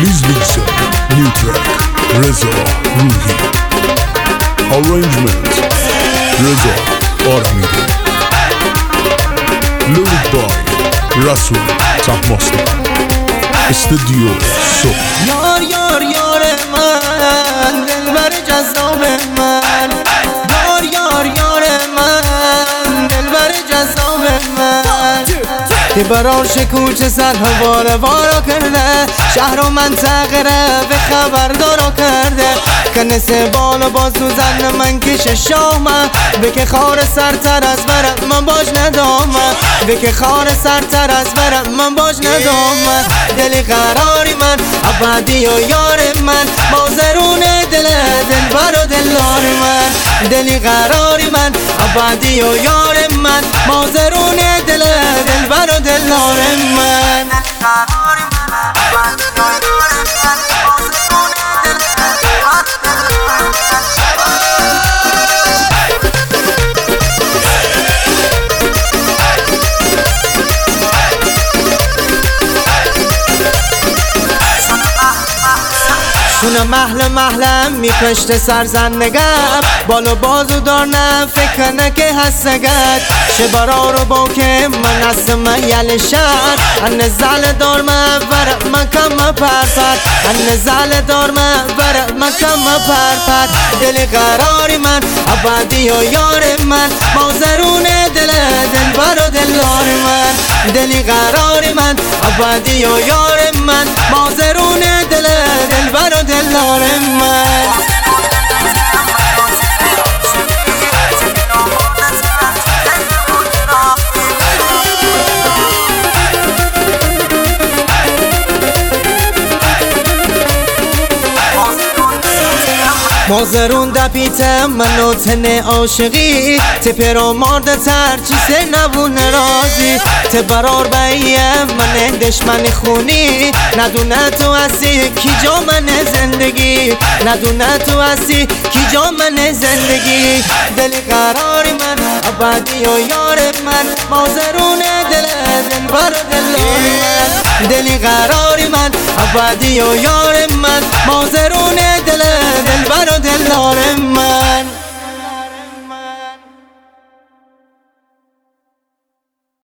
Please listen. New track. Reza Ruhi. Arrangement. Reza Aramidi. Lyric by Rasul Tahmasti. Studio So. یار یار یار من دلبر جذاب من، یار یار یار من دلبر جذاب من، که برار شکوچه سر وارا وارا کرده، شهر و منطقه رو به خبردارا کرده، کنس بال و بازو زن من کش شامه، بکه خار سرتر از برم من باش ندامه، بکه خار سرتر از برم من باش ندامه، دلی قراری من ابدی و یار من، بازرون دلبر و دلار من، دلی قراری من ابدی و یار من، بازرون دلبر و دلار من. شونه محل محلم میپشت سرزندگم، بالو بازو دارنم فکر نکه هستگد، شبرا رو با که من هستم یل شهر، ان زل دار من ورق من کم پرپر، ان زل دار من ورق من کم پرپر، دل قراری من ابدی و یار من، بازرون دلبر و دلار من، دلی قراری من ابدی و یار من، بازرون دلبر و دلار من. مازرون دپیتم منو تن عاشقی، تپر و مارد تر چیزه نبون رازی، تبرار بایم من دشمن خونی، ندونه تو هستی کی جا من زندگی، ندونه تو هستی کی جا من زندگی، دلی قراری من ابدی و یار من، مازرون دلبر و دلار من، دلی قراری من ابدی و یار من، مازرون دلبر و دلار من.